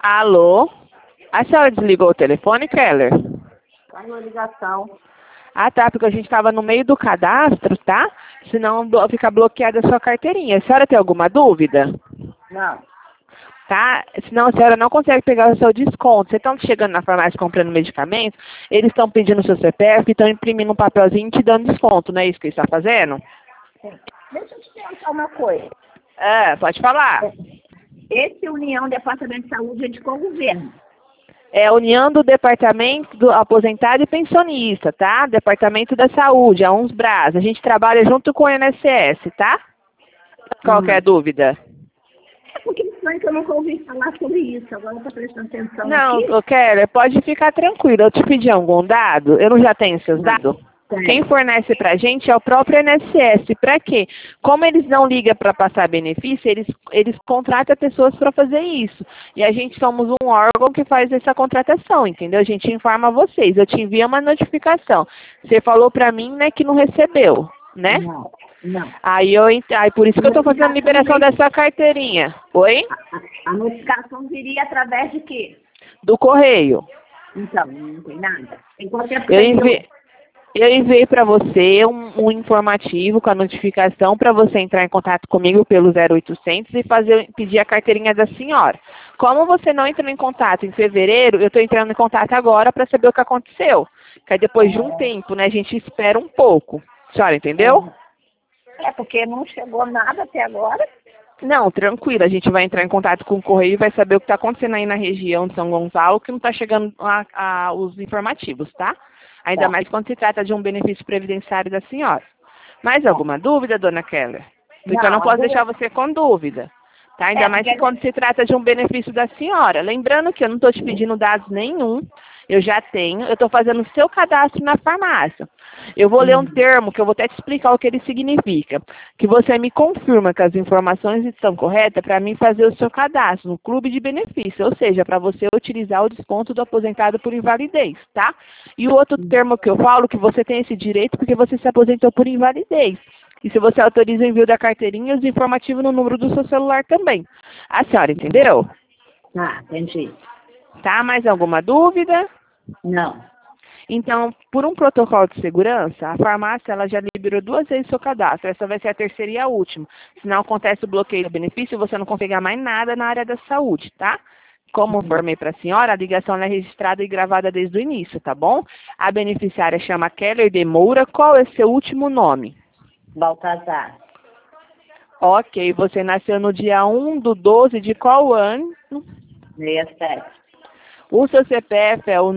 Alô? A senhora desligou o telefone, Keller? Caiu a ligação. Ah, tá, porque a gente estava no meio do cadastro, tá? Senão fica bloqueada a sua carteirinha. A senhora tem alguma dúvida? Não. Tá? Senão a senhora não consegue pegar o seu desconto. Vocês estão chegando na farmácia comprando medicamento, eles estão pedindo o seu CPF e estão imprimindo um papelzinho e te dando desconto, não é isso que eles estão fazendo? Deixa eu te perguntar uma coisa. Pode falar. Esse União Departamento de Saúde é de qual governo? É a união do Departamento do Aposentado e Pensionista, tá? Departamento da Saúde, a UNSBRAS. A gente trabalha junto com o INSS, tá? Qualquer dúvida? É porque estranho que eu nunca ouvi falar sobre isso. Agora eu tô prestando atenção Não, aqui. ô Keller, pode ficar tranquilo. Eu te pedi algum dado? Eu não já tenho seus dados? Tem. Quem fornece pra gente é o próprio INSS. Pra quê? Como eles não ligam para passar benefício, eles contratam pessoas para fazer isso. E a gente somos um órgão que faz essa contratação, entendeu? A gente informa vocês. Eu te envio uma notificação. Você falou pra mim, né, que não recebeu, né? Não. Aí por isso que eu tô fazendo a liberação dessa carteirinha. Oi? A notificação viria através de quê? Do correio. Então, não tem nada. Tem qualquer Eu enviei para você um informativo com a notificação para você entrar em contato comigo pelo 0800 e pedir a carteirinha da senhora. Como você não entrou em contato em fevereiro, eu estou entrando em contato agora para saber o que aconteceu. Que aí depois de um tempo, né, a gente espera um pouco. A senhora entendeu? É porque não chegou nada até agora. Não, tranquilo. A gente vai entrar em contato com o correio e vai saber o que está acontecendo aí na região de São Gonçalo, que não está chegando os informativos, tá? Ainda mais quando se trata de um benefício previdenciário da senhora. Mais alguma dúvida, dona Keller? Porque eu não posso deixar você com dúvida. Tá? Ainda mais quando se trata de um benefício da senhora. Lembrando que eu não estou te pedindo dados nenhum. Eu já tenho. Eu estou fazendo o seu cadastro na farmácia. Eu vou ler um termo que eu vou até te explicar o que ele significa. Que você me confirma que as informações estão corretas para mim fazer o seu cadastro no clube de benefício. Ou seja, para você utilizar o desconto do aposentado por invalidez, tá? E o outro termo que eu falo que você tem esse direito porque você se aposentou por invalidez. E se você autoriza o envio da carteirinha, os informativos no número do seu celular também. A senhora entendeu? Entendi. Tá? Mais alguma dúvida? Não. Então, por um protocolo de segurança, a farmácia ela já liberou 2 vezes o seu cadastro. Essa vai ser a terceira e a última. Senão acontece o bloqueio do benefício e você não consegue mais nada na área da saúde, tá? Como informei para a senhora, a ligação é registrada e gravada desde o início, tá bom? A beneficiária chama Keller de Moura. Qual é o seu último nome? Baltazar. Ok, você nasceu no dia 1/12 de qual ano? 67. O seu CPF é o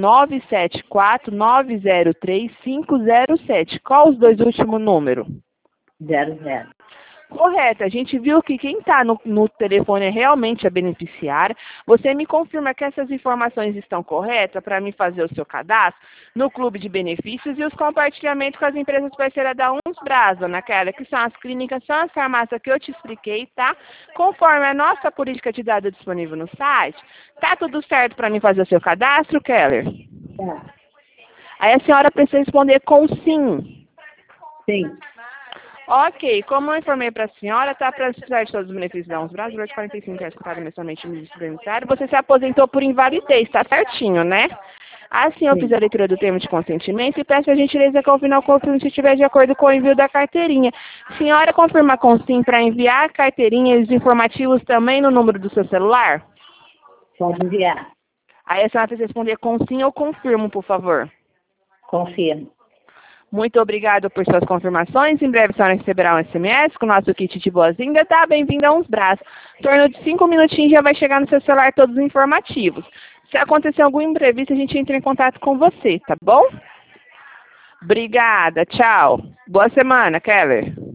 974-903-507. Qual os 2 últimos números? 00. Correto, a gente viu que quem está no telefone é realmente a beneficiária. Você me confirma que essas informações estão corretas para mim fazer o seu cadastro no clube de benefícios e os compartilhamentos com as empresas parceiras da UNSBRAS, dona Keller, que são as clínicas, são as farmácias que eu te expliquei, tá? Conforme a nossa política de dados disponível no site, tá tudo certo para mim fazer o seu cadastro, Keller? Aí a senhora precisa responder com sim. Sim. Ok, como eu informei para a senhora, está para precisar de todos os benefícios da UNSBRAS, durante R$ 45 cada mensalmente no ministro beneficiário, você se aposentou por invalidez, está certinho, né? Assim, eu fiz a leitura do termo de consentimento e peço a gentileza que ao final confirme se estiver de acordo com o envio da carteirinha. Senhora, confirma com sim para enviar a carteirinha e os informativos também no número do seu celular? Pode enviar. Aí a senhora precisa responder com sim ou confirmo, por favor. Confirmo. Muito obrigada por suas confirmações. Em breve a senhora receberá um SMS com o nosso kit de boas-vindas. Tá? Bem-vinda a UNSBRAS. Em torno de 5 minutinhos já vai chegar no seu celular todos os informativos. Se acontecer algum imprevisto, a gente entra em contato com você, tá bom? Obrigada, tchau. Boa semana, Keller.